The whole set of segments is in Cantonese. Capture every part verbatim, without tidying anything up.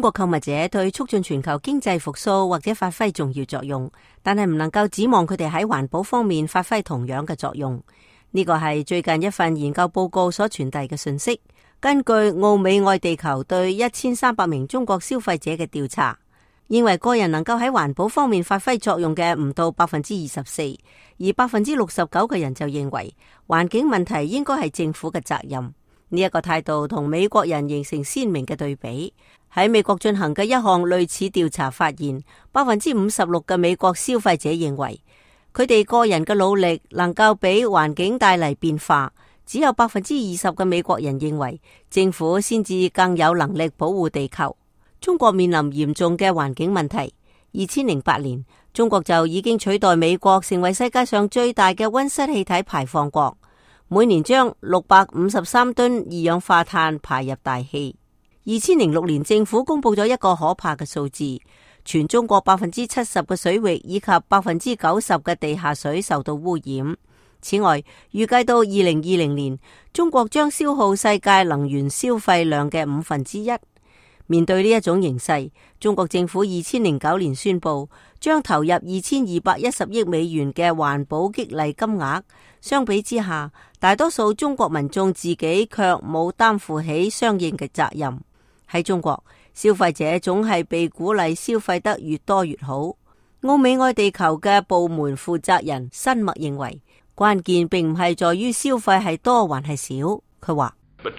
中國購物者對促進全球經濟復甦或者發揮重要作用，但係唔能夠指望佢哋喺環保方面發揮同樣嘅作用。呢個係最近一份研究報告所傳遞嘅信息。根據奧美愛地球對一千三百名中國消費者嘅調查，認為個人能夠喺環保方面發揮作用嘅唔到百分之二十四，而百分之六十九嘅人就認為環境問題應該係政府嘅責任。呢一個態度同美國人形成鮮明嘅對比。喺美國進行嘅一項類似調查發現，百分之五十六嘅美國消費者認為佢哋個人嘅努力能夠俾環境帶嚟變化，只有百分之二十嘅美國人認為政府先至更有能力保護地球。中國面臨嚴重嘅環境問題。二千零八年，中國就已經取代美國成為世界上最大嘅溫室氣體排放國，每年將六百五十三噸二氧化碳排入大氣。二千零六年，政府公布咗一個可怕嘅數字，全中國百分之七十嘅水域以及百分之九十嘅地下水受到污染。此外，預計到二零二零年，中國將消耗世界能源消費量嘅五分之一。面對呢一種形勢，中國政府二千零九年宣布將投入二千二百一十億美元嘅環保激勵金額。相比之下，大多數中國民眾自己卻冇擔負起相應嘅責任。喺中國，消費者總係被鼓勵消費得越多越好。奧美愛地球嘅部門負責人申默認為，關鍵並唔係在於消費係多還係少。佢話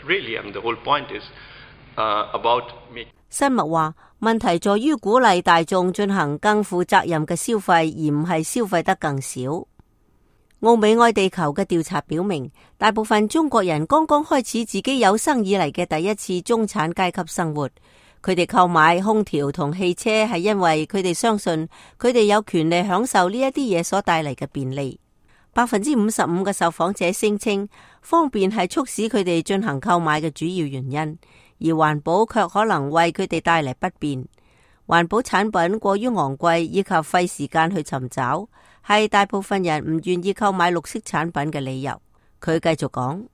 申默話，問題在於鼓勵大眾進行更負責任嘅消費，而唔係消費得更少。奧美愛地球嘅調查表明，大部分中國人剛剛開始自己有生以嚟嘅第一次中產階級生活。佢哋購買空調同汽車係因為佢哋相信佢哋有權利享受呢一啲嘢所帶嚟嘅便利。百分之五十五嘅受訪者聲稱方便係促使佢哋進行購買嘅主要原因，而環保卻可能為佢哋帶嚟不便。環保產品過於昂貴以及費時間去尋找，係大部分人唔願意購買綠色產品嘅理由。佢繼續講，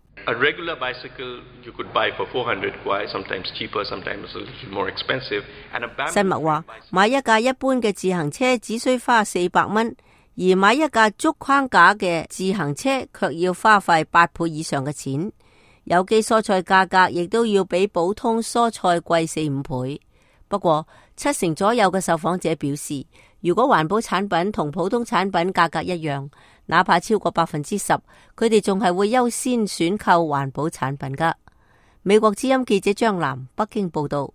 申默話，買一架一般嘅自行車只需花四百蚊，而買一架竹框架嘅自行車卻要花費八倍以上嘅錢。有機蔬菜價格亦都要比普通蔬菜貴四五倍。不過，七成左右嘅受訪者表示，如果環保產品同普通產品價格一樣，哪怕超過百分之十，佢哋仲係會優先選購環保產品㗎。美國之音記者張嵐，北京報道。